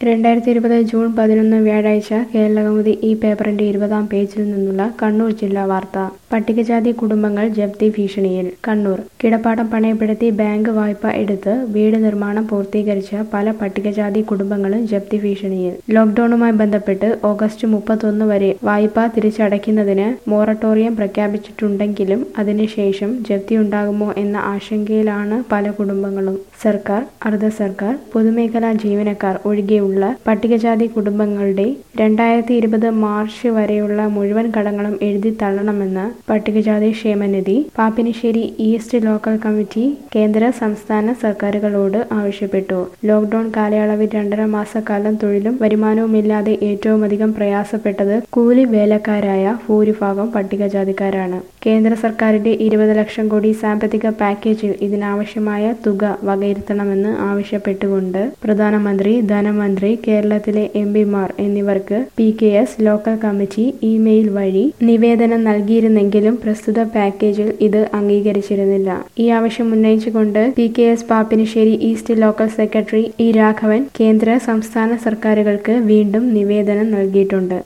2020 June 11 വ്യാഴാഴ്ച കേരളകൗമുദി ഈ പേപ്പറിന്റെ 20-ാം പേജിൽ നിന്നുള്ള കണ്ണൂർ ജില്ലാ വാർത്ത. പട്ടികജാതി കുടുംബങ്ങൾ ജപ്തി ഭീഷണിയിൽ. കണ്ണൂർ. കിടപ്പാടം പണയപ്പെടുത്തി ബാങ്ക് വായ്പ എടുത്ത് വീട് നിർമ്മാണം പൂർത്തീകരിച്ച പല പട്ടികജാതി കുടുംബങ്ങളും ജപ്തി ഭീഷണിയിൽ. ലോക്ഡൌണുമായി ബന്ധപ്പെട്ട് ഓഗസ്റ്റ് 31 വരെ വായ്പ തിരിച്ചടയ്ക്കുന്നതിന് മൊറട്ടോറിയം പ്രഖ്യാപിച്ചിട്ടുണ്ടെങ്കിലും അതിനുശേഷം ജപ്തിയുണ്ടാകുമോ എന്ന ആശങ്കയിലാണ് പല കുടുംബങ്ങളും. സർക്കാർ, അർദ്ധ സർക്കാർ, പൊതുമേഖലാ ജീവനക്കാർ ഒഴികെയുള്ള പട്ടികജാതി കുടുംബങ്ങളുടെ 2020 മാർച്ച് വരെയുള്ള മുഴുവൻ കടങ്ങളും എഴുതി തള്ളണമെന്ന് പട്ടികജാതി ക്ഷേമനിധി, പാപ്പിനിശ്ശേരി ഈസ്റ്റ് ലോക്കൽ കമ്മിറ്റി കേന്ദ്ര സംസ്ഥാന സർക്കാരുകളോട് ആവശ്യപ്പെട്ടു. ലോക്ഡൌൺ കാലയളവിൽ 2.5 മാസക്കാലം തൊഴിലും വരുമാനവുമില്ലാതെ ഏറ്റവുമധികം പ്രയാസപ്പെട്ടത് കൂലി വേലക്കാരായ ഭൂരിഭാഗം പട്ടികജാതിക്കാരാണ്. കേന്ദ്ര സർക്കാരിന്റെ 20 ലക്ഷം കോടി സാമ്പത്തിക പാക്കേജിൽ ഇതിനാവശ്യമായ തുക വകയിരുത്തണമെന്ന് ആവശ്യപ്പെട്ടുകൊണ്ട് പ്രധാനമന്ത്രി, ധനമന്ത്രി, കേരളത്തിലെ എംപിമാർ എന്നിവർക്ക് PKS ലോക്കൽ കമ്മിറ്റി ഇമെയിൽ വഴി നിവേദനം നൽകിയിരുന്നെങ്കിലും പ്രസ്തുത പാക്കേജിൽ ഇത് അംഗീകരിച്ചിരുന്നില്ല. ഈ ആവശ്യം ഉന്നയിച്ചുകൊണ്ട് PKS Pappinisseri east local secretary E. Raghavan കേന്ദ്ര സംസ്ഥാന സർക്കാരുകൾക്ക് വീണ്ടും നിവേദനം നൽകിയിട്ടുണ്ട്.